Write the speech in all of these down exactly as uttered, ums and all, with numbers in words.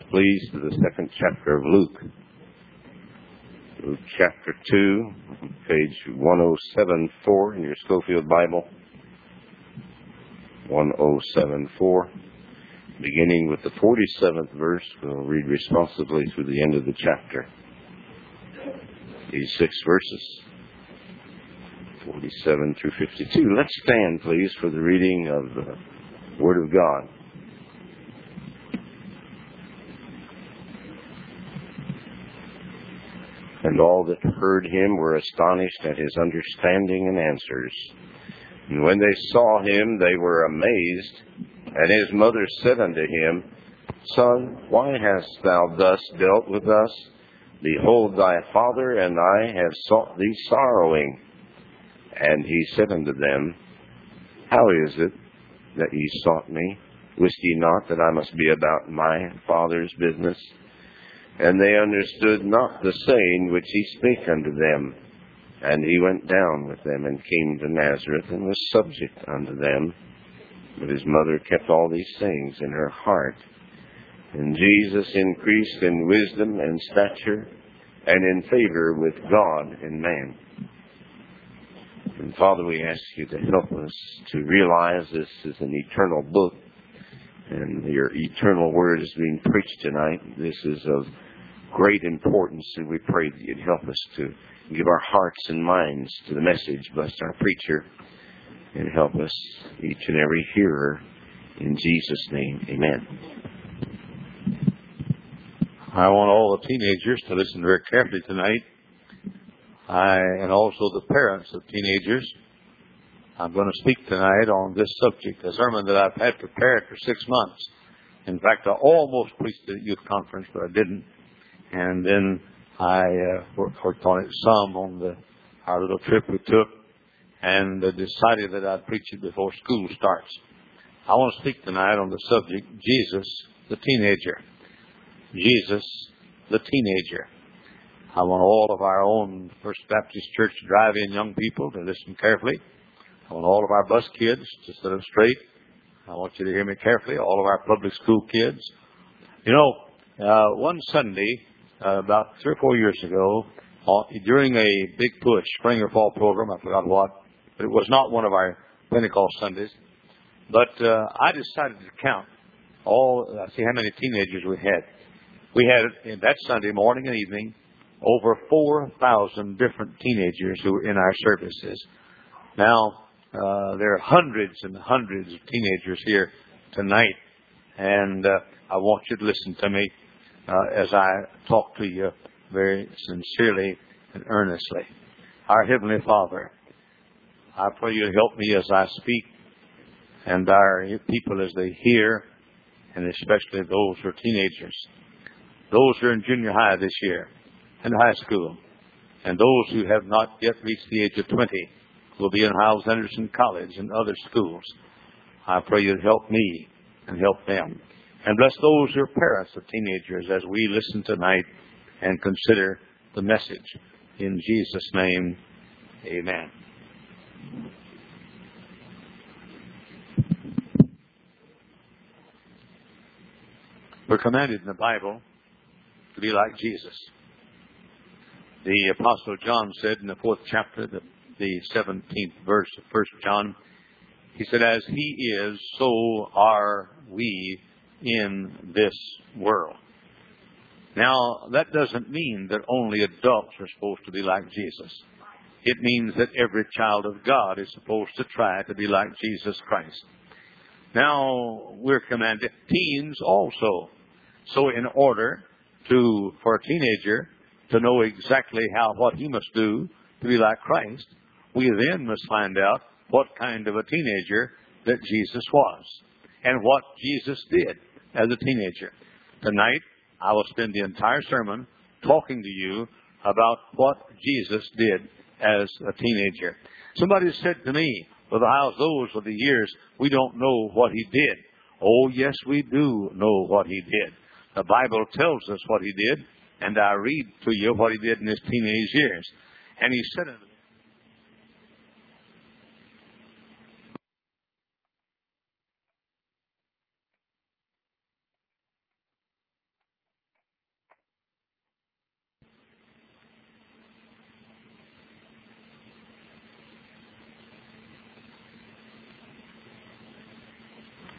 please, to the second chapter of Luke. Luke chapter two, page ten seventy-four in your Schofield Bible. ten seventy-four. Beginning with the forty-seventh verse, we'll read responsibly through the end of the chapter. These six verses, forty-seven through fifty-two. Let's stand, please, for the reading of the Word of God. And all that heard him were astonished at his understanding and answers. And when they saw him, they were amazed. And his mother said unto him, Son, why hast thou thus dealt with us? Behold, thy father and I have sought thee sorrowing. And he said unto them, How is it that ye sought me? Wist ye not that I must be about my Father's business? And they understood not the saying which he spake unto them. And he went down with them and came to Nazareth and was subject unto them. But his mother kept all these things in her heart. And Jesus increased in wisdom and stature and in favor with God and man. And Father, we ask you to help us to realize this is an eternal book. And your eternal word is being preached tonight. This is of great importance, and we pray that you'd help us to give our hearts and minds to the message. Bless our preacher and help us, each and every hearer. In Jesus' name, amen. I want all the teenagers to listen very carefully tonight. I, and also the parents of teenagers. I'm going to speak tonight on this subject, a sermon that I've had prepared for six months. In fact, I almost preached at a youth conference, but I didn't. And then I uh, worked on it some on the our little trip we took, and uh, decided that I'd preach it before school starts. I want to speak tonight on the subject, Jesus, the teenager. Jesus, the teenager. I want all of our own First Baptist Church drive-in young people to listen carefully. I want all of our bus kids to sit up straight. I want you to hear me carefully. All of our public school kids. You know, uh, one Sunday, uh, about three or four years ago, uh, during a big push, spring or fall program, I forgot what, but it was not one of our Pentecost Sundays. But uh, I decided to count all, uh, see how many teenagers we had. We had, in that Sunday morning and evening, over four thousand different teenagers who were in our services. Now, uh, there are hundreds and hundreds of teenagers here tonight, and uh, I want you to listen to me uh, as I talk to you very sincerely and earnestly. Our Heavenly Father, I pray you to help me as I speak, and our people as they hear, and especially those who are teenagers, those who are in junior high this year, and high school, and those who have not yet reached the age of twenty will be in Hyles Henderson College and other schools. I pray you to help me and help them. And bless those who are parents of teenagers as we listen tonight and consider the message. In Jesus' name, amen. We're commanded in the Bible to be like Jesus. The Apostle John said in the fourth chapter, the, the seventeenth verse of First John, he said, As he is, so are we in this world. Now, that doesn't mean that only adults are supposed to be like Jesus. It means that every child of God is supposed to try to be like Jesus Christ. Now, we're commanded, teens also. So in order to, for a teenager to know exactly how, what he must do to be like Christ, we then must find out what kind of a teenager that Jesus was and what Jesus did as a teenager. Tonight, I will spend the entire sermon talking to you about what Jesus did as a teenager. Somebody said to me, well, how's those of the years we don't know what he did? Oh, yes, we do know what he did. The Bible tells us what he did, and I read to you what he did in his teenage years. And he said unto me,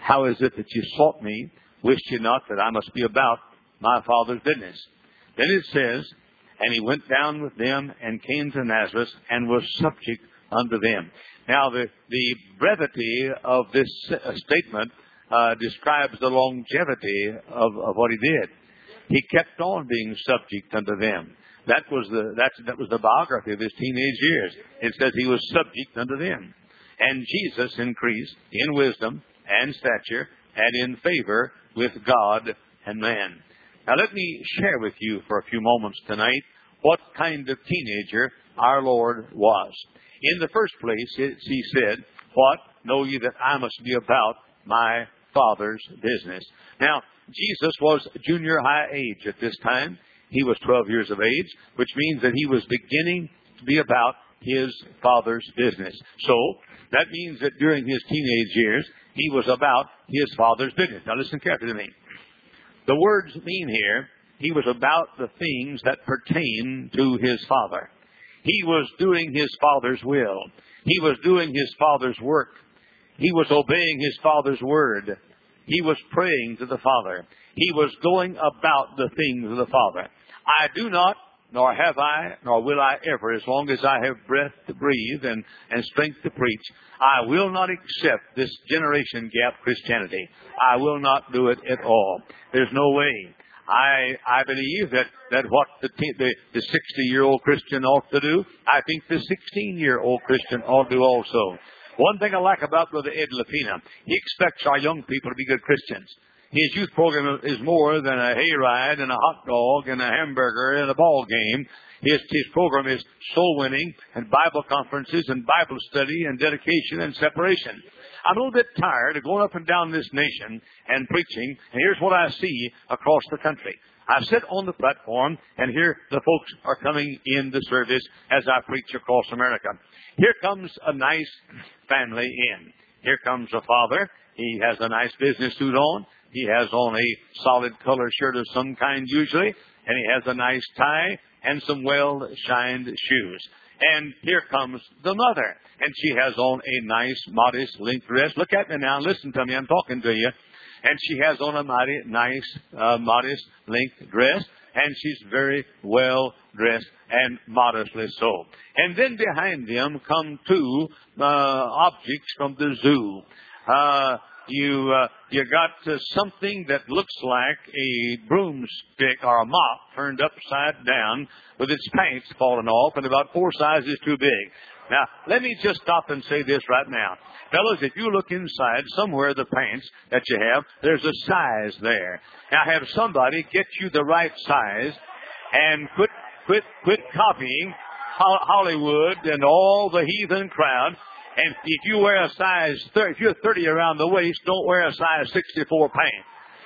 how is it that you sought me? Wist ye not that I must be about my Father's business? Then it says, and he went down with them and came to Nazareth and was subject unto them. Now, the, the brevity of this uh, statement uh, describes the longevity of, of what he did. He kept on being subject unto them. That was the that's, that was the biography of his teenage years. It says he was subject unto them. And Jesus increased in wisdom and stature and in favor with God and man. Now let me share with you for a few moments tonight what kind of teenager our Lord was. In the first place, it, he said, what? Know ye that I must be about my Father's business. Now, Jesus was junior high age at this time. He was twelve years of age, which means that he was beginning to be about his Father's business. So, that means that during his teenage years, he was about his Father's business. Now listen carefully to me. The words mean here, he was about the things that pertain to his Father. He was doing his Father's will. He was doing his Father's work. He was obeying his Father's word. He was praying to the Father. He was going about the things of the Father. I do not, nor have I, nor will I ever, as long as I have breath to breathe and, and strength to preach, I will not accept this generation gap Christianity. I will not do it at all. There's no way. I I believe that, that what the the the sixty-year-old Christian ought to do, I think the sixteen-year-old Christian ought to do also. One thing I like about Brother Ed Lapina, he expects our young people to be good Christians. His youth program is more than a hayride and a hot dog and a hamburger and a ball game. His, his program is soul winning and Bible conferences and Bible study and dedication and separation. I'm a little bit tired of going up and down this nation and preaching, and here's what I see across the country. I sit on the platform, and here the folks are coming in the service as I preach across America. Here comes a nice family in. Here comes a father. He has a nice business suit on. He has on a solid color shirt of some kind usually, and he has a nice tie and some well-shined shoes. And here comes the mother, and she has on a nice, modest, length dress. Look at me now. Listen to me. I'm talking to you. And she has on a mighty, nice, uh, modest, length dress, and she's very well dressed and modestly so. And then behind them come two uh, objects from the zoo. Uh, You uh, you got uh, something that looks like a broomstick or a mop turned upside down with its pants falling off and about four sizes too big. Now, let me just stop and say this right now. Fellas, if you look inside somewhere the pants that you have, there's a size there. Now, have somebody get you the right size and quit quit quit copying Hollywood and all the heathen crowd. And if you wear a size thirty, if you're thirty around the waist, don't wear a size sixty-four pant.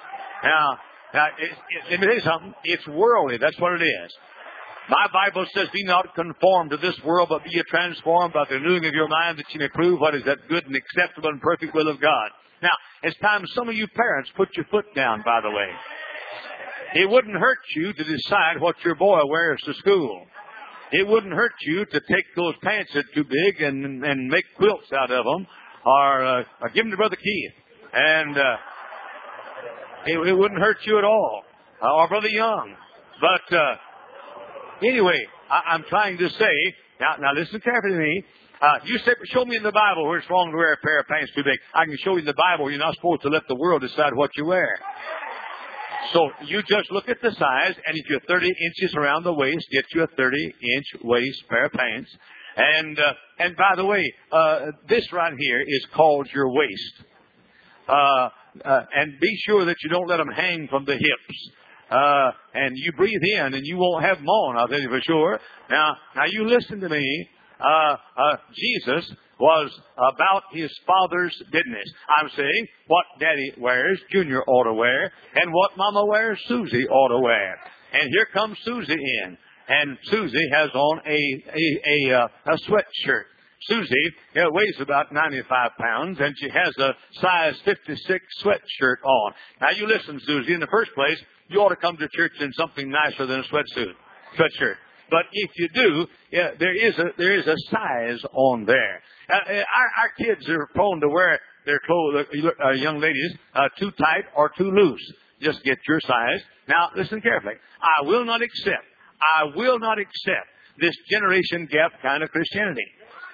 Now, now it, it, let me tell you something. It's worldly. That's what it is. My Bible says, be not conformed to this world, but be ye transformed by the renewing of your mind, that you may prove what is that good and acceptable and perfect will of God. Now, it's time some of you parents put your foot down, by the way. It wouldn't hurt you to decide what your boy wears to school. It wouldn't hurt you to take those pants that are too big and and make quilts out of them, or, uh, or give them to Brother Keith. And uh, it, it wouldn't hurt you at all, uh, or Brother Young. But uh, anyway, I, I'm trying to say, now, now listen carefully to me. Uh, you say, show me in the Bible where it's wrong to wear a pair of pants too big. I can show you in the Bible where you're not supposed to let the world decide what you wear. So you just look at the size, and if you're thirty inches around the waist, get you a thirty-inch waist pair of pants. And uh, and by the way, uh, this right here is called your waist. Uh, uh, and be sure that you don't let them hang from the hips. Uh, and you breathe in, and you won't have them on, I'll tell you for sure. Now, now you listen to me. Uh, uh, Jesus was about his Father's business. I'm saying what Daddy wears, Junior ought to wear, and what Mama wears, Susie ought to wear. And here comes Susie in, and Susie has on a a a, uh, a sweatshirt. Susie uh, weighs about ninety-five pounds, and she has a size fifty-six sweatshirt on. Now you listen, Susie. In the first place, you ought to come to church in something nicer than a sweatsuit, sweatshirt. But if you do, yeah, there is a there is a size on there. Uh, our, our kids are prone to wear their clothes, uh, young ladies, uh, too tight or too loose. Just get your size. Now, listen carefully. I will not accept, I will not accept this generation gap kind of Christianity.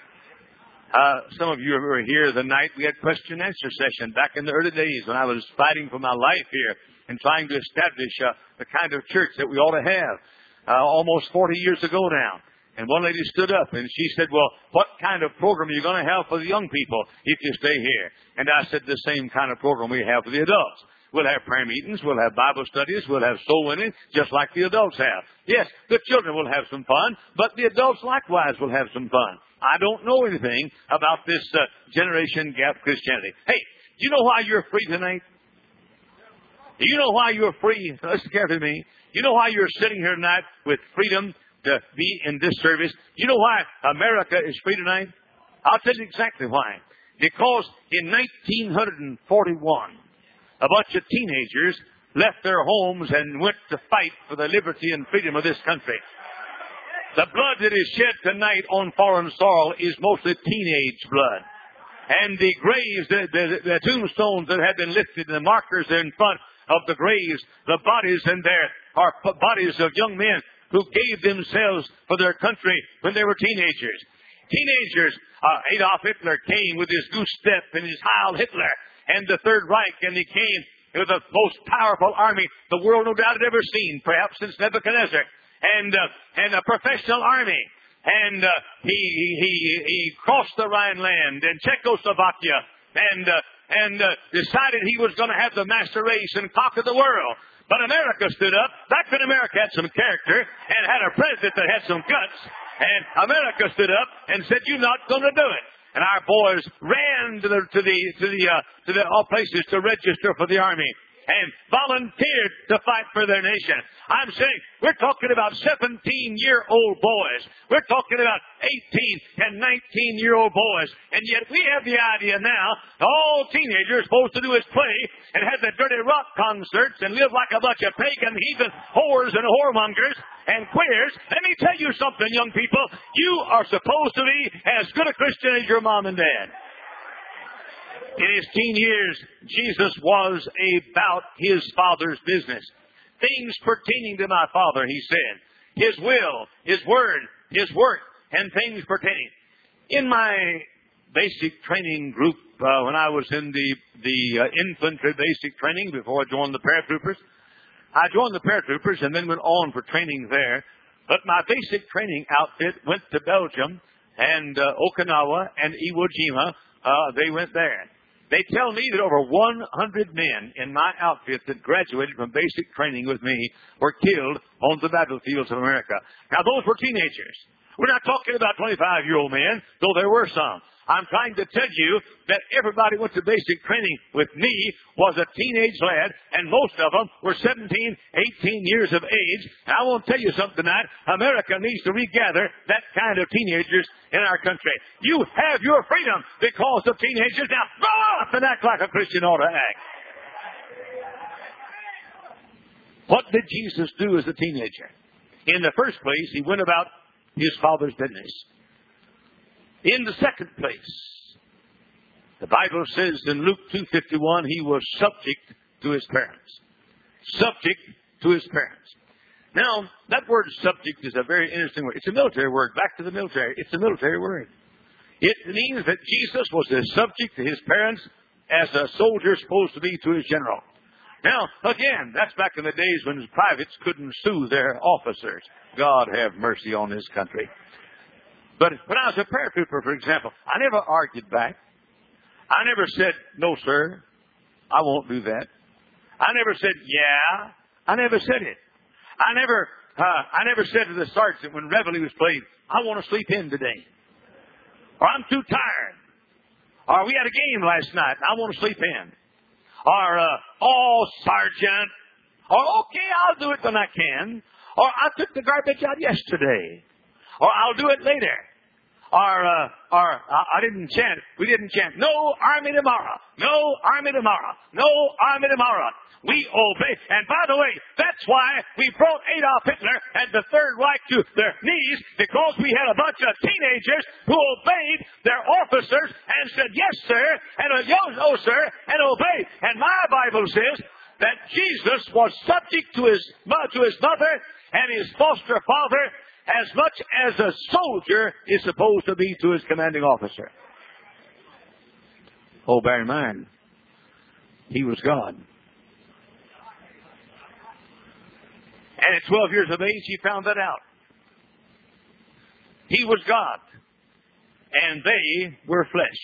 Uh, some of you were here the night we had question and answer session back in the early days when I was fighting for my life here and trying to establish uh, the kind of church that we ought to have. Uh, almost forty years ago now. And one lady stood up and she said, well, what kind of program are you going to have for the young people if you stay here? And I said, the same kind of program we have for the adults. We'll have prayer meetings, we'll have Bible studies, we'll have soul winning, just like the adults have. Yes, the children will have some fun, but the adults likewise will have some fun. I don't know anything about this uh, generation gap Christianity. Hey, do you know why you're free tonight? Do you know why you're free? Listen carefully to me. You know why you're sitting here tonight with freedom to be in this service? You know why America is free tonight? I'll tell you exactly why. Because in nineteen forty-one, a bunch of teenagers left their homes and went to fight for the liberty and freedom of this country. The blood that is shed tonight on foreign soil is mostly teenage blood. And the graves, the, the, the tombstones that have been lifted, and the markers in front of the graves, the bodies in there are bodies of young men who gave themselves for their country when they were teenagers. Teenagers, uh, Adolf Hitler came with his goose step and his Heil Hitler and the Third Reich, and he came with the most powerful army the world no doubt had ever seen, perhaps since Nebuchadnezzar, and uh, and a professional army. And uh, he, he he crossed the Rhineland and Czechoslovakia and uh, and uh, decided he was going to have the master race and conquer the world. But America stood up. Back when America had some character and had a president that had some guts, and America stood up and said, "You're not going to do it." And our boys ran to the to the to the uh, to the all places to register for the army and volunteered to fight for their nation. I'm saying we're talking about seventeen-year-old boys. We're talking about eighteen and nineteen-year-old boys. And yet we have the idea now all teenagers are supposed to do is play and have the dirty rock concerts and live like a bunch of pagan, heathen whores and whoremongers and queers. Let me tell you something, young people. You are supposed to be as good a Christian as your mom and dad. In his teen years, Jesus was about his Father's business. Things pertaining to my Father, he said. His will, his word, his work, and things pertaining. In my basic training group, uh, when I was in the, the uh, infantry basic training before I joined the paratroopers, I joined the paratroopers and then went on for training there. But my basic training outfit went to Belgium and uh, Okinawa and Iwo Jima. Uh, they went there. They tell me that over one hundred men in my outfit that graduated from basic training with me were killed on the battlefields of America. Now, those were teenagers. We're not talking about twenty-five-year-old men, though there were some. I'm trying to tell you that everybody went to basic training with me was a teenage lad, and most of them were seventeen, eighteen years of age. And I want to tell you something tonight. America needs to regather that kind of teenagers in our country. You have your freedom because of teenagers. Now, grow up and act like a Christian ought to act. What did Jesus do as a teenager? In the first place, he went about his Father's business. In the second place, the Bible says in Luke two fifty-one, he was subject to his parents. Subject to his parents. Now, that word subject is a very interesting word. It's a military word. Back to the military. It's a military word. It means that Jesus was as subject to his parents as a soldier is supposed to be to his general. Now, again, that's back in the days when privates couldn't sue their officers. God have mercy on this country. But when I was a paratrooper, for example, I never argued back. I never said, "No, sir, I won't do that." I never said, "Yeah." I never said it. I never, uh, I never said to the sergeant when reveille was played, "I want to sleep in today," or "I'm too tired," or "We had a game last night, and I want to sleep in," or uh, "Oh, sergeant," or "Okay, I'll do it when I can," or "I took the garbage out yesterday," or "I'll do it later," our, uh, our, uh, I didn't chant, we didn't chant, no army tomorrow, no army tomorrow, no army tomorrow. We obey. And by the way, that's why we brought Adolf Hitler and the Third Reich to their knees, because we had a bunch of teenagers who obeyed their officers and said, yes, sir, and uh, yes, no, sir, and obeyed. And my Bible says that Jesus was subject to his, to his mother and his foster father as much as a soldier is supposed to be to his commanding officer. Oh, bear in mind, he was God. And at twelve years of age, he found that out. He was God, and they were flesh.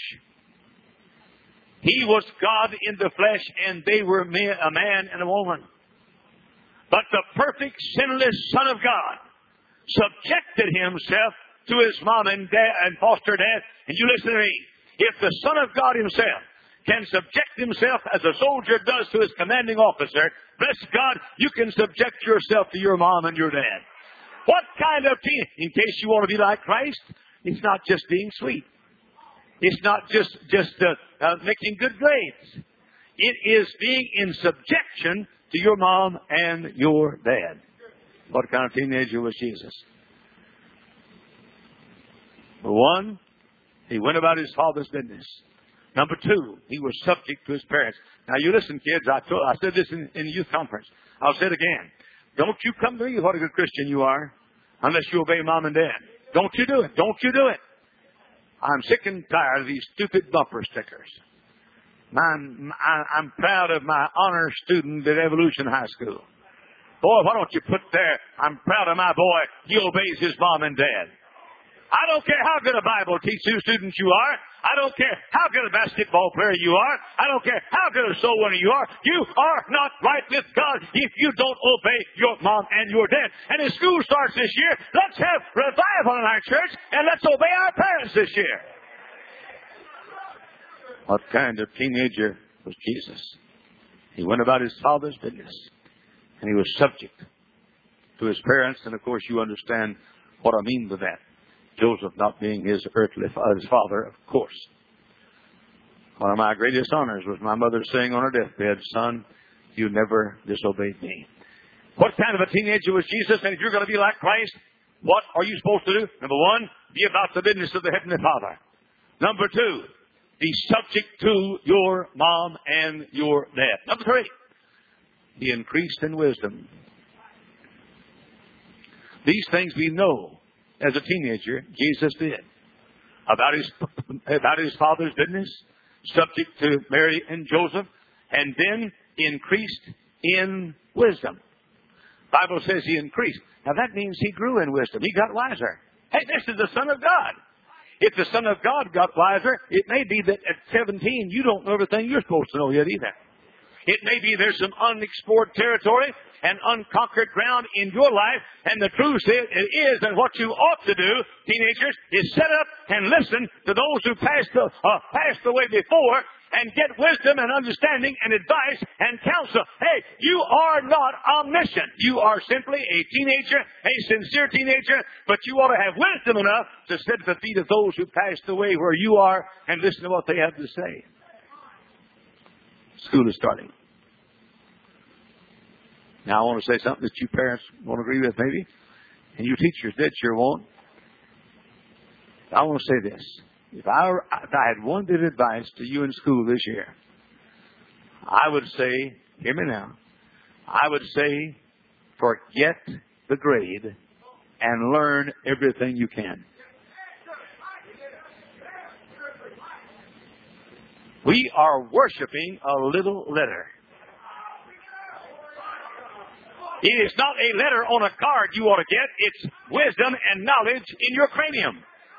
He was God in the flesh, and they were a man and a woman. But the perfect, sinless Son of God subjected himself to his mom and dad and foster dad. And you listen to me. If the Son of God himself can subject himself as a soldier does to his commanding officer, bless God, you can subject yourself to your mom and your dad. What kind of teen? In case you want to be like Christ, it's not just being sweet. It's not just just uh, uh, making good grades. It is being in subjection to your mom and your dad. What kind of teenager was Jesus? For one, he went about his father's business. Number two, he was subject to his parents. Now, you listen, kids. I, told, I said this in, in the youth conference. I'll say it again. Don't you come to me, what a good Christian you are, unless you obey mom and dad. Don't you do it. Don't you do it. I'm sick and tired of these stupid bumper stickers. I'm, I'm proud of my honor student at Evolution High School. Boy, why don't you put there, I'm proud of my boy, he obeys his mom and dad. I don't care how good a Bible teacher student you are. I don't care how good a basketball player you are. I don't care how good a soul winner you are. You are not right with God if you don't obey your mom and your dad. And as school starts this year, let's have revival in our church and let's obey our parents this year. What kind of teenager was Jesus? He went about his father's business, and he was subject to his parents. And of course, you understand what I mean by that. Joseph not being his earthly his father, of course. One of my greatest honors was my mother saying on her deathbed, son, you never disobeyed me. What kind of a teenager was Jesus? And if you're going to be like Christ, what are you supposed to do? Number one, be about the business of the Heavenly Father. Number two, be subject to your mom and your dad. Number three, be increased in wisdom. These things we know as a teenager, Jesus did. About his, about his father's business, subject to Mary and Joseph, and then increased in wisdom. The Bible says he increased. Now that means he grew in wisdom. He got wiser. Hey, this is the Son of God. If the Son of God got wiser, it may be that at seventeen you don't know everything you're supposed to know yet either. It may be there's some unexplored territory and unconquered ground in your life. And the truth is, it is that what you ought to do, teenagers, is sit up and listen to those who passed, the, uh, passed away before and get wisdom and understanding and advice and counsel. Hey, you are not omniscient. You are simply a teenager, a sincere teenager, but you ought to have wisdom enough to sit at the feet of those who passed away where you are and listen to what they have to say. School is starting. Now, I want to say something that you parents won't agree with, maybe, and you teachers did sure won't. I want to say this. If I, if I had one bit of advice to you in school this year, I would say, hear me now, I would say, forget the grade and learn everything you can. We are worshiping a little letter. It is not a letter on a card you ought to get. It's wisdom and knowledge in your cranium.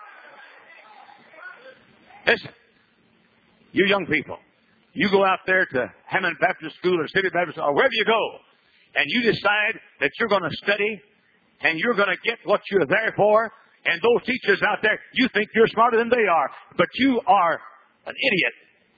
Listen, you young people, you go out there to Hammond Baptist School or City Baptist or wherever you go, and you decide that you're going to study and you're going to get what you're there for, and those teachers out there, you think you're smarter than they are, but you are an idiot.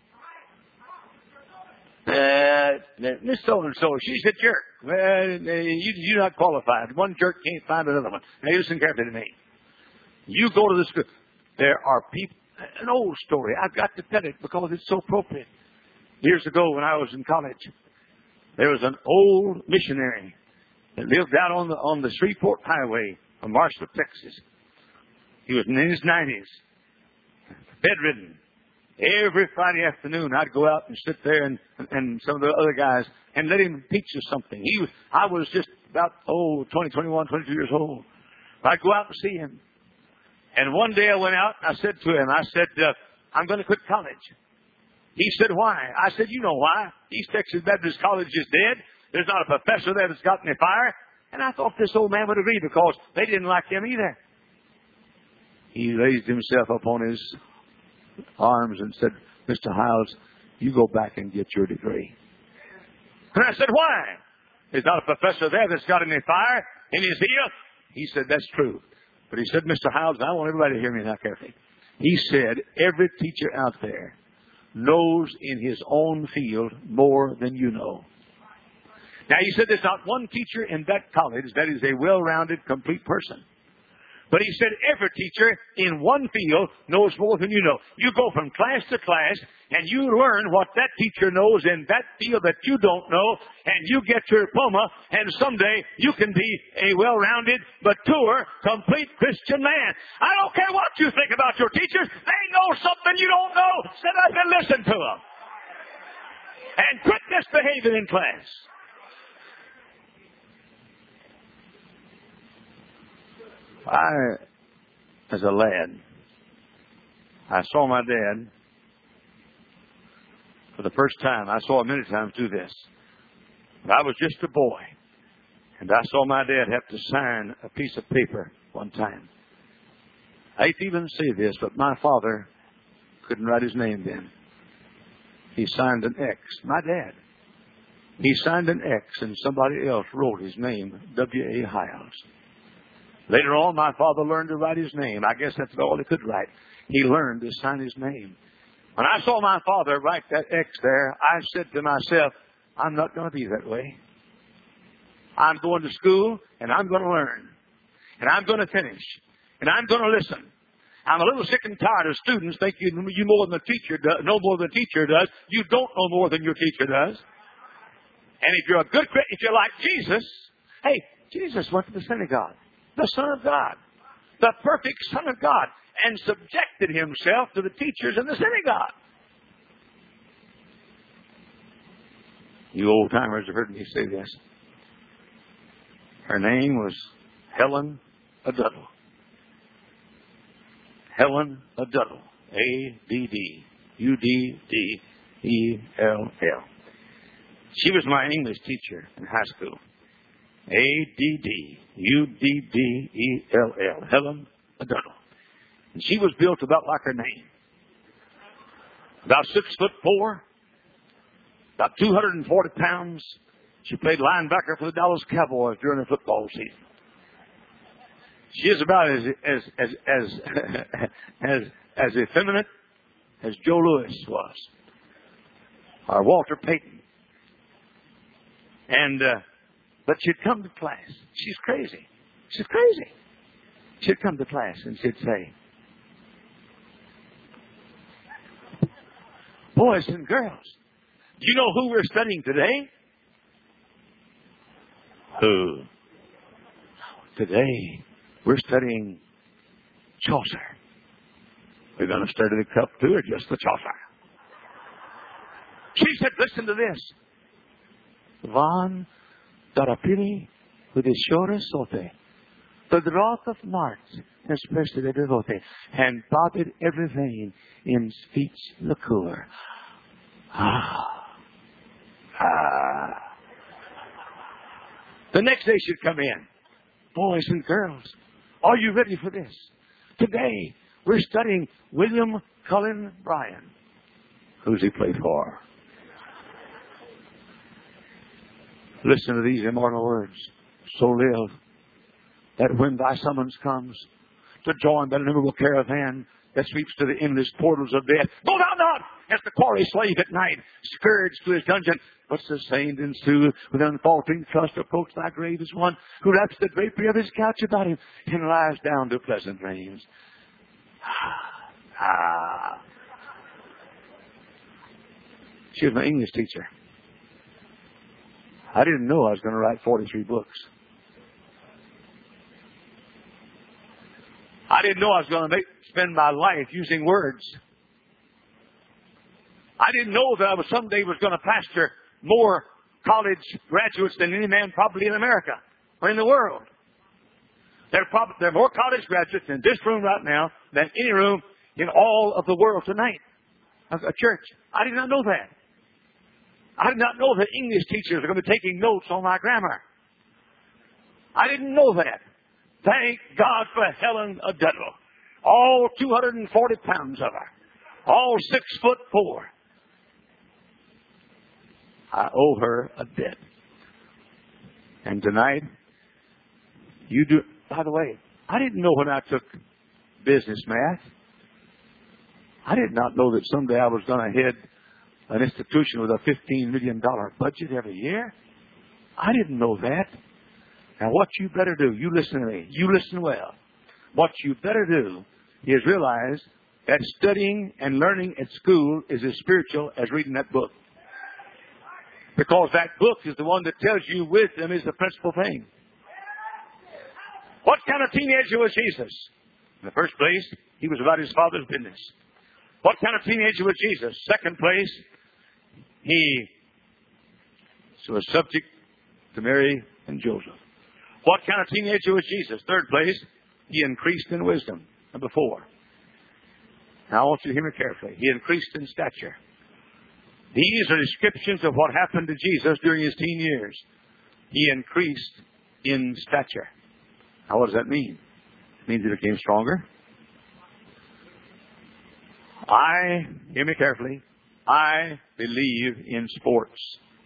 Uh, Miss So-and-so, she's a jerk. Well, you, you're not qualified. One jerk can't find another one. Now, listen carefully to me. You go to the school. There are people, an old story. I've got to tell it because it's so appropriate. Years ago when I was in college, there was an old missionary that lived out on the on the Shreveport Highway from Marshall, Texas. He was in his nineties, bedridden. Every Friday afternoon, I'd go out and sit there and, and some of the other guys and let him teach us something. He was, I was just about, oh, twenty, twenty-one, twenty-two years old. I'd go out and see him. And one day I went out and I said to him, I said, uh, I'm going to quit college. He said, why? I said, you know why. East Texas Baptist College is dead. There's not a professor there that's got any fire. And I thought this old man would agree because they didn't like him either. He raised himself upon his arms and said, Mister Hiles, you go back and get your degree. And I said, why? There's not a professor there that's got any fire in his ear. He said, that's true. But he said, Mister Hiles, I want everybody to hear me now carefully. He said, every teacher out there knows in his own field more than you know. Now, he said there's not one teacher in that college that is a well-rounded, complete person. But he said every teacher in one field knows more than you know. You go from class to class and you learn what that teacher knows in that field that you don't know, and you get your diploma, and someday you can be a well-rounded, mature, complete Christian man. I don't care what you think about your teachers. They know something you don't know. Sit up and listen to them. And quit misbehaving in class. I, as a lad, I saw my dad for the first time. I saw him many times do this. But I was just a boy, and I saw my dad have to sign a piece of paper one time. I hate to even say this, but my father couldn't write his name then. He signed an X. My dad. He signed an X, and somebody else wrote his name, W A Hiles. Later on, my father learned to write his name. I guess that's all he could write. He learned to sign his name. When I saw my father write that X there, I said to myself, I'm not going to be that way. I'm going to school, and I'm going to learn. And I'm going to finish. And I'm going to listen. I'm a little sick and tired of students thinking you know more than the teacher does, know more than the teacher does. You don't know more than your teacher does. And if you're a good Christian, if you're like Jesus, hey, Jesus went to the synagogue. The Son of God, the perfect Son of God, and subjected himself to the teachers in the synagogue. You old-timers have heard me say this. Her name was Helen Uddell. Helen Uddell. A D D U D D E L L. She was my English teacher in high school. A D D U D D E L L. Helen Uddell. And she was built about like her name. About six foot four. About two hundred forty pounds. She played linebacker for the Dallas Cowboys during the football season. She is about as as as as as, as effeminate as Joe Louis was. Or Walter Payton. And uh But she'd come to class. She's crazy. She's crazy. She'd come to class and she'd say, boys and girls, do you know who we're studying today? Who? Today, we're studying Chaucer. We're going to study the cup too, or just the Chaucer? She said, listen to this. Van Tarapini with his shorter sote, the drought of March, especially the devote, and potted every vein in speech liqueur. Ah, ah. The next day she'd come in. Boys and girls, are you ready for this? Today, we're studying William Cullen Bryant. Who's he played for? Listen to these immortal words. So live, that when thy summons comes to join that innumerable caravan that sweeps to the endless portals of death, go thou not as the quarry slave at night, scourged to his dungeon, but sustained and soothed with unfaltering trust, approach thy grave as one who wraps the drapery of his couch about him and lies down to pleasant dreams. Ah. She was my English teacher. I didn't know I was going to write forty-three books. I didn't know I was going to make, spend my life using words. I didn't know that I was someday was going to pastor more college graduates than any man probably in America or in the world. There are, probably, there are more college graduates in this room right now than any room in all of the world tonight. A church. I did not know that. I did not know that English teachers are going to be taking notes on my grammar. I didn't know that. Thank God for Helen Udell. All two hundred forty pounds of her. All six foot four. I owe her a debt. And tonight, you do... By the way, I didn't know when I took business math. I did not know that someday I was going to head an institution with a fifteen million dollars budget every year. I didn't know that. Now what you better do, you listen to me, you listen well. What you better do is realize that studying and learning at school is as spiritual as reading that book. Because that book is the one that tells you wisdom is the principal thing. What kind of teenager was Jesus? In the first place, he was about his father's business. What kind of teenager was Jesus? Second place, he was subject to Mary and Joseph. What kind of teenager was Jesus? Third place, he increased in wisdom. Number four. Now I want you to hear me carefully. He increased in stature. These are descriptions of what happened to Jesus during his teen years. He increased in stature. Now what does that mean? It means he became stronger. I, hear me carefully, I believe in sports.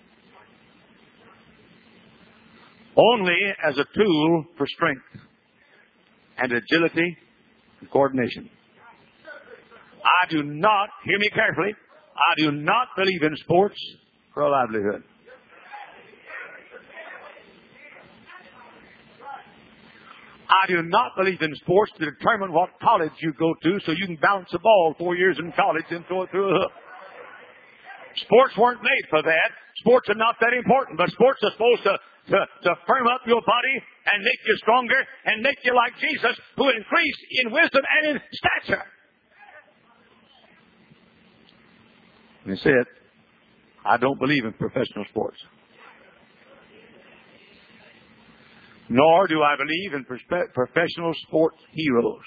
Only as a tool for strength and agility and coordination. I do not, hear me carefully, I do not believe in sports for a livelihood. I do not believe in sports to determine what college you go to so you can bounce a ball four years in college and throw it through a hook. Sports weren't made for that. Sports are not that important, but sports are supposed to, to, to firm up your body and make you stronger and make you like Jesus, who increased in wisdom and in stature. And he said, I don't believe in professional sports. Nor do I believe in perspe- professional sports heroes.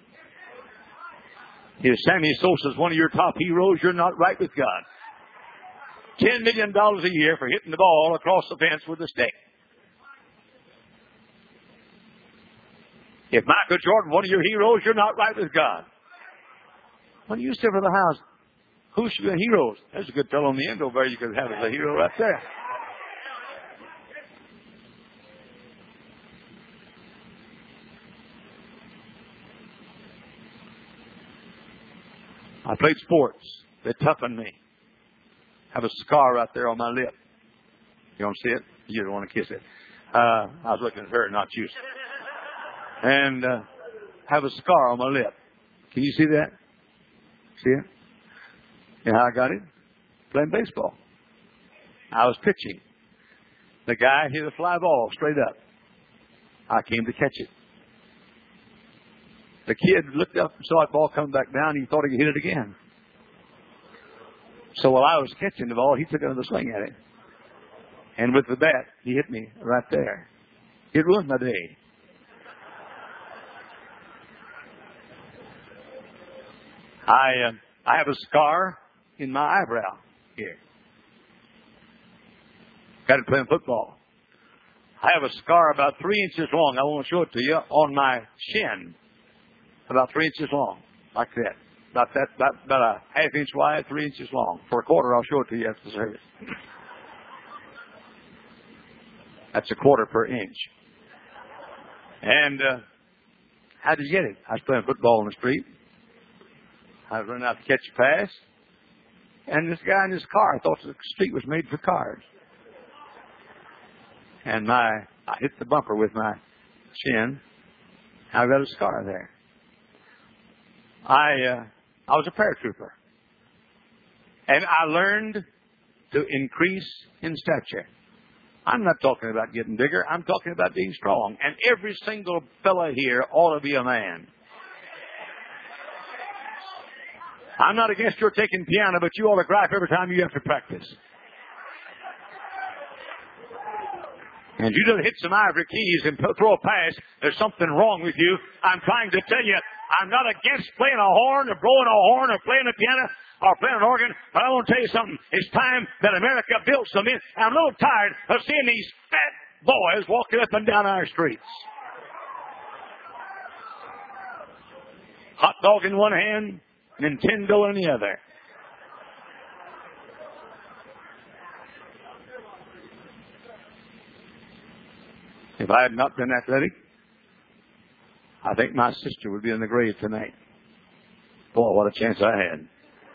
If Sammy Sosa is one of your top heroes, you're not right with God. Ten million dollars a year for hitting the ball across the fence with a stick. If Michael Jordan, one of your heroes, you're not right with God. When you step in the house, who's your heroes? There's a good fellow on the end over there you could have as a hero right there. I played sports. They toughened me. I have a scar right there on my lip. You don't see it? You don't want to kiss it. Uh, I was looking at her, not you. And uh, have a scar on my lip. Can you see that? See it? You know how I got it? Playing baseball. I was pitching. The guy hit a fly ball straight up. I came to catch it. The kid looked up and saw that ball come back down. And he thought he could hit it again. So while I was catching the ball, he took another swing at it. And with the bat, he hit me right there. It ruined my day. I uh, I have a scar in my eyebrow here. Got it playing football. I have a scar about three inches long. I won't show it to you. On my shin. About three inches long. Like that. About that, about, about a half inch wide, three inches long. For a quarter, I'll show it to you after the service. That's a quarter per inch. And uh, how did you get it? I was playing football in the street. I was running out to catch a pass. And this guy in his car thought the street was made for cars. And my, I hit the bumper with my chin. I got a scar there. I uh, I was a paratrooper. And I learned to increase in stature. I'm not talking about getting bigger. I'm talking about being strong. And every single fella here ought to be a man. I'm not against your taking piano, but you ought to gripe every time you have to practice. And you don't hit some ivory keys and throw a pass, there's something wrong with you. I'm trying to tell you, I'm not against playing a horn or blowing a horn or playing a piano or playing an organ, but I want to tell you something. It's time that America built some in. I'm a little tired of seeing these fat boys walking up and down our streets. Hot dog in one hand, Nintendo in the other. If I had not been athletic, I think my sister would be in the grave tonight. Boy, what a chance I had.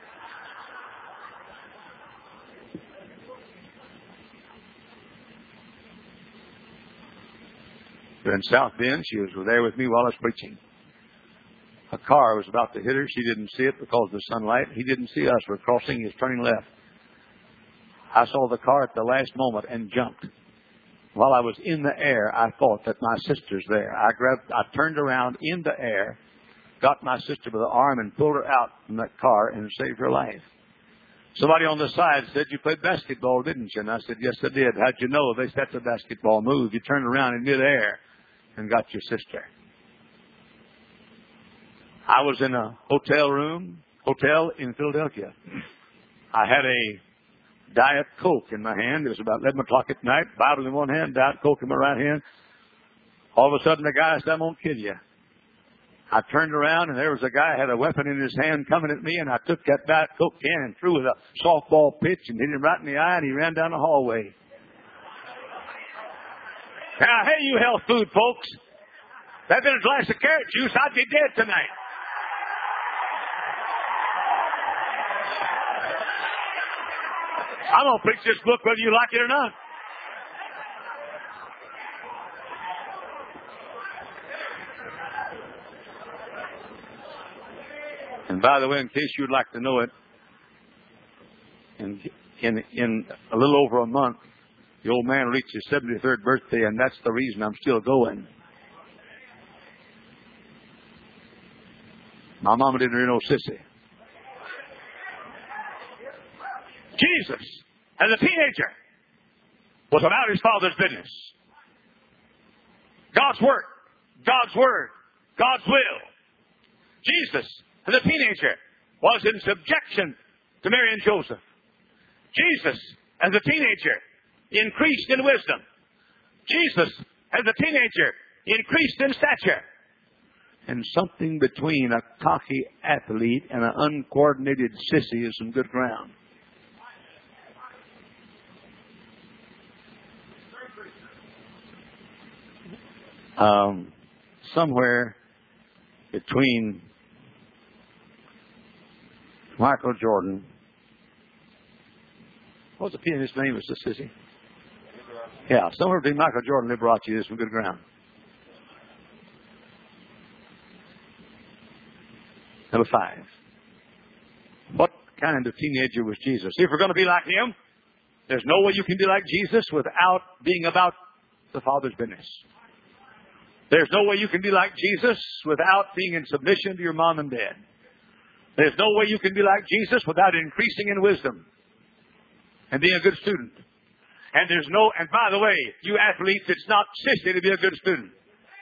They're in South Bend. She was there with me while I was preaching. A car was about to hit her. She didn't see it because of the sunlight. He didn't see us. We're crossing. He was turning left. I saw the car at the last moment and jumped. While I was in the air, I thought that my sister's there. I grabbed, I turned around in the air, got my sister by the arm and pulled her out from that car and saved her life. Somebody on the side said, "You played basketball, didn't you?" And I said, "Yes, I did." "How'd you know?" "They said the basketball move. You turned around in midair and got your sister." I was in a hotel room, hotel in Philadelphia. I had a Diet Coke in my hand. It was about eleven o'clock at night. Bible in one hand, Diet Coke in my right hand. All of a sudden, the guy said, "I'm going to kill you." I turned around, and there was a guy had a weapon in his hand coming at me, and I took that Diet Coke can and threw it a softball pitch and hit him right in the eye, and he ran down the hallway. Now, hey, you health food folks. If that had been a glass of carrot juice, I'd be dead tonight. I'm going to preach this book whether you like it or not. And by the way, in case you'd like to know it, in, in, in a little over a month, the old man reached his seventy-third birthday, and that's the reason I'm still going. My mama didn't really know sissy. Jesus, as a teenager, was about his father's business. God's work, God's word, God's will. Jesus, as a teenager, was in subjection to Mary and Joseph. Jesus, as a teenager, increased in wisdom. Jesus, as a teenager, increased in stature. And something between a cocky athlete and an uncoordinated sissy is some good ground. Um, somewhere between Michael Jordan, what was the pianist's name? Was this sissy? Yeah, somewhere between Michael Jordan and Liberace is some good ground. Number five. What kind of teenager was Jesus? If we're going to be like him, there's no way you can be like Jesus without being about the Father's business. There's no way you can be like Jesus without being in submission to your mom and dad. There's no way you can be like Jesus without increasing in wisdom and being a good student. And there's no, and by the way, you athletes, it's not sissy to be a good student.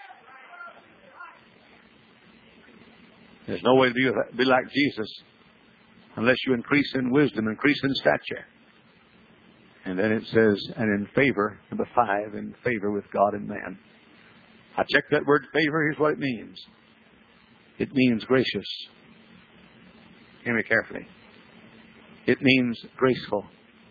There's no way to be, be like Jesus unless you increase in wisdom, increase in stature. And then it says, and in favor, number five, in favor with God and man. I checked that word favor. Here's what it means. It means gracious. Hear me carefully. It means graceful.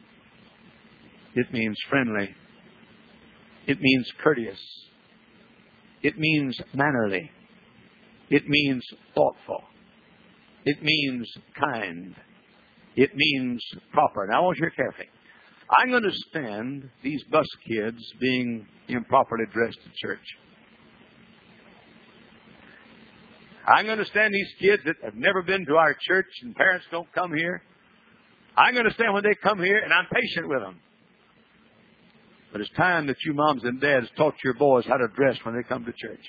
It means friendly. It means courteous. It means mannerly. It means thoughtful. It means kind. It means proper. Now I want you to hear carefully. I'm going to stand these bus kids being improperly dressed at church. I can understand these kids that have never been to our church and parents don't come here. I can understand when they come here, and I'm patient with them. But it's time that you moms and dads taught your boys how to dress when they come to church.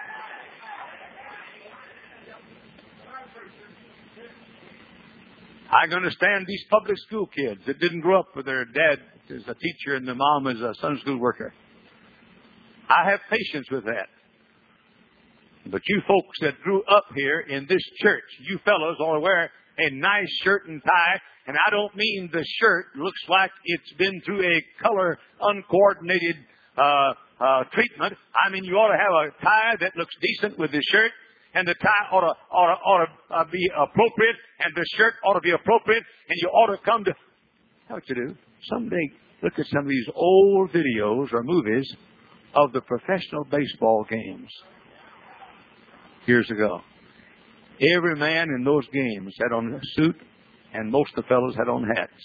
I can understand these public school kids that didn't grow up with their dad as a teacher and their mom as a Sunday school worker. I have patience with that. But you folks that grew up here in this church, you fellows ought to wear a nice shirt and tie. And I don't mean the shirt looks like it's been through a color uncoordinated uh, uh, treatment. I mean, you ought to have a tie that looks decent with the shirt. And the tie ought to, ought to, ought to uh, be appropriate. And the shirt ought to be appropriate. And you ought to come to... How what you do? Someday, look at some of these old videos or movies of the professional baseball games years ago. Every man in those games had on a suit, and most of the fellows had on hats.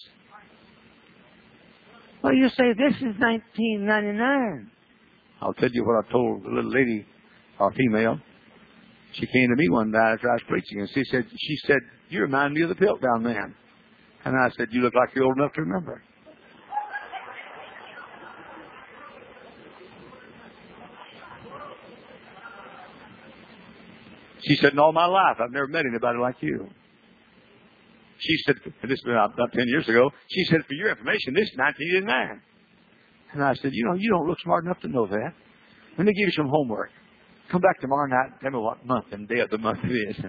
Well, you say this is nineteen ninety-nine. I'll tell you what I told the little lady, or female. She came to me one night after I was preaching, and she said, she said, "You remind me of the Piltdown Man." And I said, "You look like you're old enough to remember." She said, "In all my life, I've never met anybody like you." She said, this was about, about ten years ago, she said, "For your information, this is nineteen eighty-nine. And I said, "You know, you don't look smart enough to know that. Let me give you some homework. Come back tomorrow night and tell me what month and day of the month it is."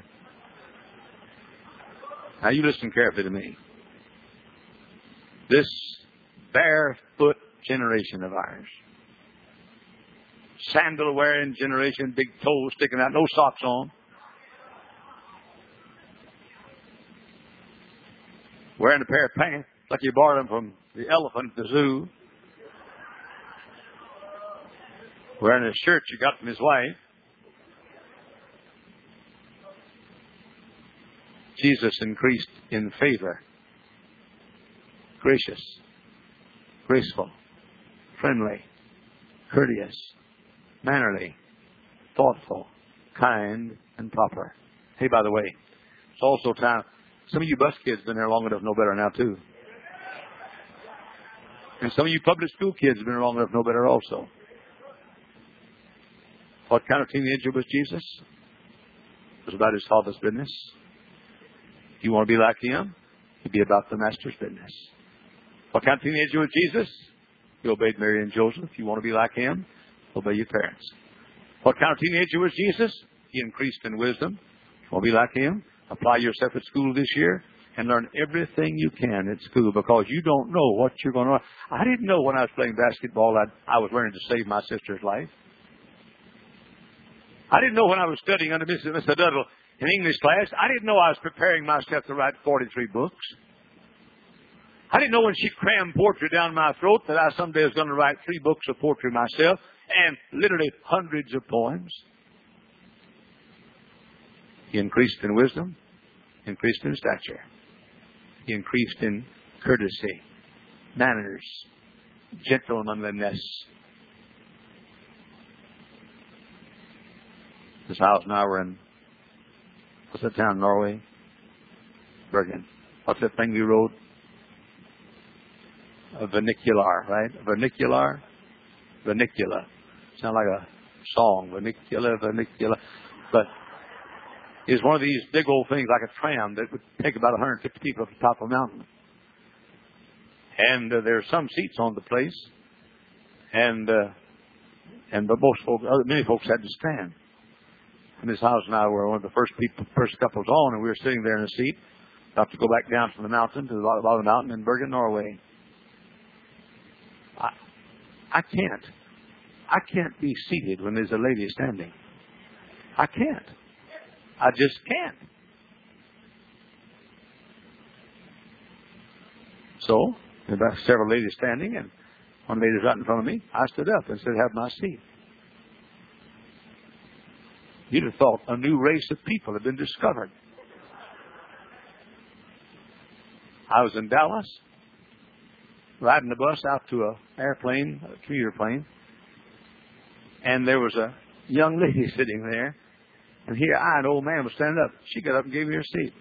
Now, you listen carefully to me. This barefoot generation of ours, sandal-wearing generation, big toes sticking out, no socks on, wearing a pair of pants like you borrowed them from the elephant at the zoo, wearing a shirt you got from his wife. Jesus increased in favor, gracious, graceful, friendly, courteous, mannerly, thoughtful, kind, and proper. Hey, by the way, it's also time. Some of you bus kids have been there long enough to know better now, too. And some of you public school kids have been there long enough to know better also. What kind of teenager was Jesus? It was about his father's business. If you want to be like him, he'd be about the master's business. What kind of teenager was Jesus? He obeyed Mary and Joseph. If you want to be like him, obey your parents. What kind of teenager was Jesus? He increased in wisdom. If you want to be like him, apply yourself at school this year and learn everything you can at school, because you don't know what you're going to learn. I didn't know when I was playing basketball that I was learning to save my sister's life. I didn't know when I was studying under Mister Mister Duddle in English class, I didn't know I was preparing myself to write forty-three books. I didn't know when she crammed poetry down my throat that I someday was going to write three books of poetry myself, and literally hundreds of poems. He increased in wisdom, increased in stature. He increased in courtesy, manners, gentlemanliness. This house now we're in, what's that town, Norway? Bergen. What's that thing we rode? A vernacular, right? A vernacular? Vernacular. Sound like a song. Vernacular, vernacular. But it's one of these big old things like a tram that would take about one hundred fifty people up the top of a mountain. And uh, there are some seats on the place. And, uh, and but most folks, other, many folks had to stand. And this house and I were one of the first people, first couples on, and we were sitting there in a seat, about to go back down from the mountain to the bottom of the mountain in Bergen, Norway. I, I can't. I can't be seated when there's a lady standing. I can't. I just can't. So, there were several ladies standing, and one lady was right in front of me. I stood up and said, "Have my seat." You'd have thought a new race of people had been discovered. I was in Dallas, riding the bus out to an airplane, a commuter plane, and there was a young lady sitting there, And here I, an old man, was standing up. She got up and gave me her seat.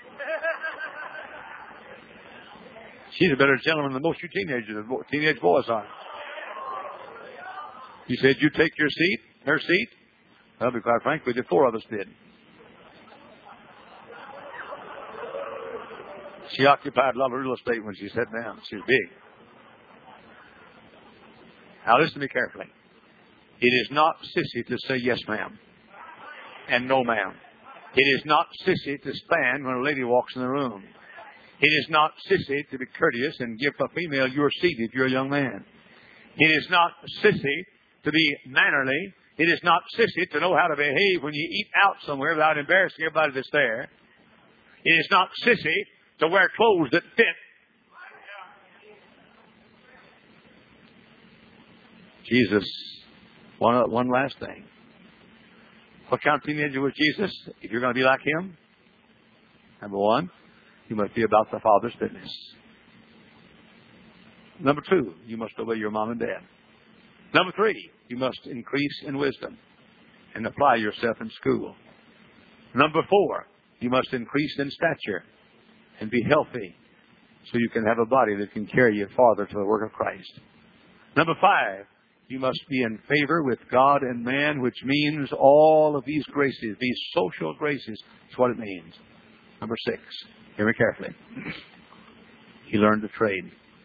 She's a better gentleman than most of you teenagers, teenage boys are. He said, you take your seat, her seat. Well, to be quite frank with you, four of us did. She occupied a lot of real estate when she sat down. She was big. Now listen to me carefully. It is not sissy to say yes, ma'am, and no, ma'am. It is not sissy to stand when a lady walks in the room. It is not sissy to be courteous and give a female your seat if you're a young man. It is not sissy to be mannerly. It is not sissy to know how to behave when you eat out somewhere without embarrassing everybody that's there. It is not sissy to wear clothes that fit. Jesus, one, one last thing. What kind of teenager was Jesus? If you're going to be like him, number one, you must be about the Father's business. Number two, you must obey your mom and dad. Number three, you must increase in wisdom and apply yourself in school. Number four, you must increase in stature and be healthy so you can have a body that can carry you farther to the work of Christ. Number five, you must be in favor with God and man, which means all of these graces, these social graces. That's what it means. Number six, hear me carefully. He learned to trade.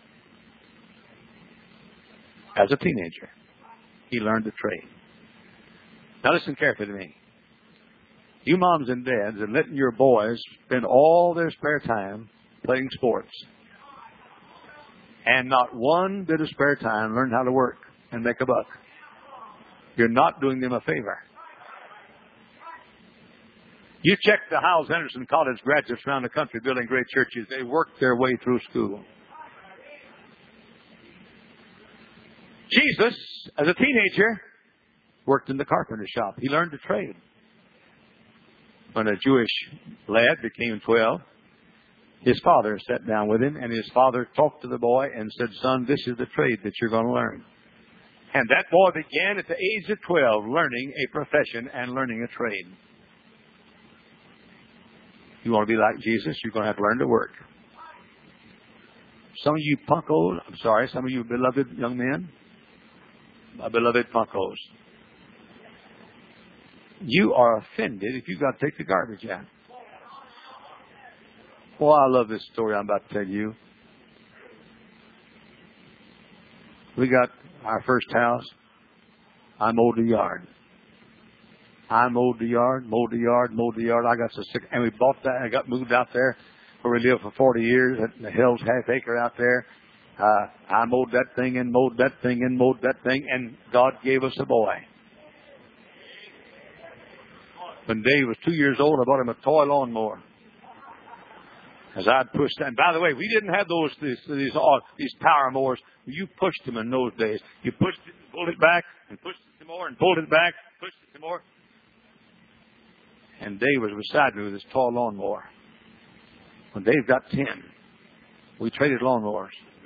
As a teenager, he learned to trade. Now listen carefully to me. You moms and dads are letting your boys spend all their spare time playing sports. And not one bit of spare time learn how to work and make a buck. You're not doing them a favor. You check the Hyles Henderson College graduates around the country building great churches. They worked their way through school. Jesus, as a teenager, worked in the carpenter shop. He learned to trade. When a Jewish lad became twelve, his father sat down with him, and his father talked to the boy and said, son, this is the trade that you're going to learn. And that boy began at the age of twelve learning a profession and learning a trade. You want to be like Jesus, you're going to have to learn to work. Some of you punkos, I'm sorry, some of you beloved young men, my beloved punkos, you are offended if you've got to take the garbage out. Oh, I love this story I'm about to tell you. We got our first house. I mowed the yard. I mowed the yard, mowed the yard, mowed the yard. I got so sick. And we bought that. I got moved out there where we lived for forty years at the Hills half acre out there. Uh, I mowed that thing and mowed that thing and mowed that thing. And God gave us a boy. When Dave was two years old, I bought him a toy lawnmower. As I'd push that. And by the way, we didn't have those these these, uh, these power mowers. You pushed them in those days. You pushed it and pulled it back and pushed it some more and pulled it back, pushed it some more. And Dave was beside me with his toy lawnmower. When Dave got ten, we traded lawnmowers.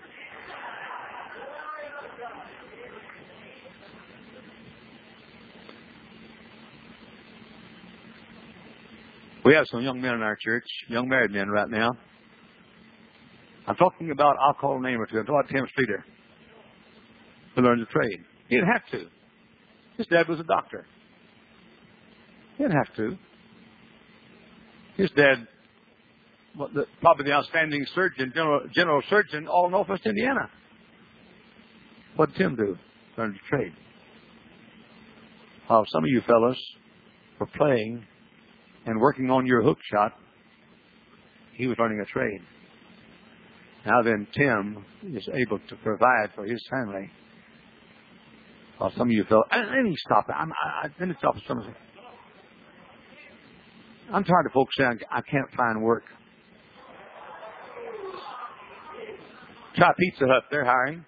We have some young men in our church, young married men right now. I'm talking about, I'll call a name or two. I'm talking about Tim Streeter, who learned to trade. He didn't have to. His dad was a doctor. He didn't have to. His dad, well, the, probably the outstanding surgeon, general, general surgeon, all in Northwest Indiana. What did Tim do? Learn to trade. Oh, some of you fellas were playing and working on your hook shot. He was learning a trade. Now then, Tim is able to provide for his family. Well, some of you fellas, let me stop. I'm, I, let me stop. Some of you. I'm tired of folks saying I can't find work. Try Pizza Hut, they're hiring.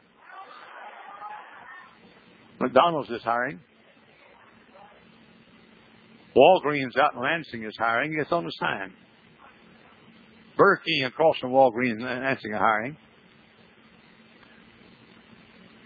McDonald's is hiring. Walgreens out in Lansing is hiring. It's on the sign. Burger King across from Walgreens and Lansing are hiring.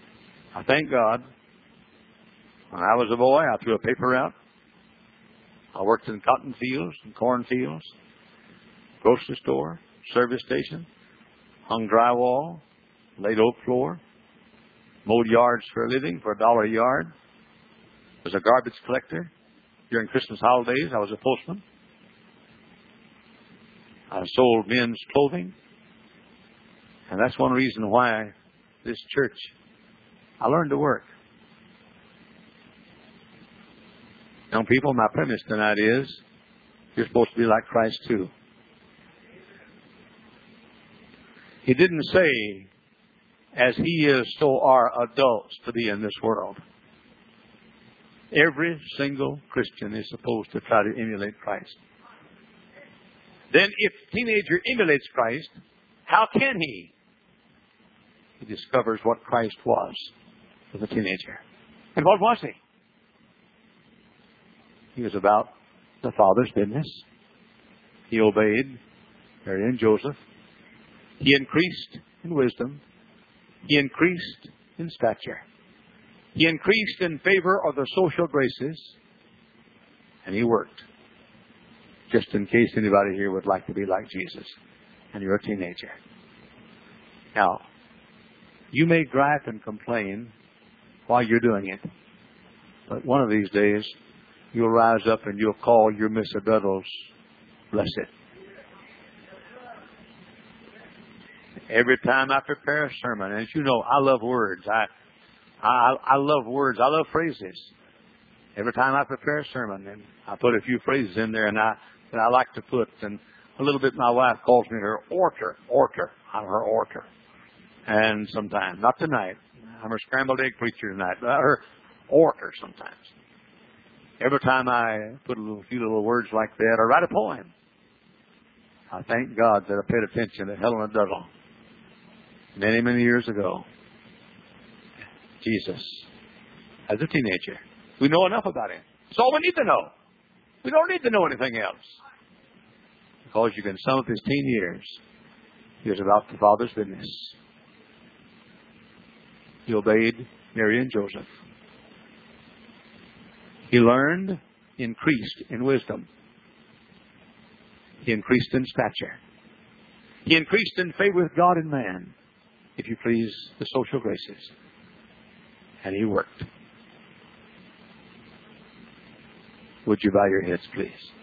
I thank God. When I was a boy, I threw a paper out. I worked in cotton fields and corn fields, grocery store, service station, hung drywall, laid oak floor, mowed yards for a living for a dollar a yard, was a garbage collector. During Christmas holidays, I was a postman. I sold men's clothing. And that's one reason why this church, I learned to work. Young people, my premise tonight is you're supposed to be like Christ too. He didn't say, as He is, so are adults to be in this world. Every single Christian is supposed to try to emulate Christ. Then if a teenager emulates Christ, how can he? He discovers what Christ was as a teenager. And what was he? He was about the Father's business. He obeyed Mary and Joseph. He increased in wisdom. He increased in stature. He increased in favor of the social graces. And he worked. Just in case anybody here would like to be like Jesus and you're a teenager. Now, you may gripe and complain while you're doing it. But one of these days, you'll rise up and you'll call your Miss Aduddles blessed. Every time I prepare a sermon, and as you know, I love words. I, I, I love words. I love phrases. Every time I prepare a sermon, and I put a few phrases in there, and I, that I like to put, and a little bit my wife calls me her orator, orator. I'm her orator. And sometimes, not tonight, I'm her scrambled egg preacher tonight, but her orator sometimes. Every time I put a little, few little words like that, or write a poem, I thank God that I paid attention to Helena Duddle many, many years ago. Jesus, as a teenager. We know enough about him. That's all we need to know. We don't need to know anything else. Because you can sum up his teen years. He was about the Father's business. He obeyed Mary and Joseph. He learned, increased in wisdom. He increased in stature. He increased in favor with God and man, if you please, the social graces. And he worked. Would you bow your heads, please?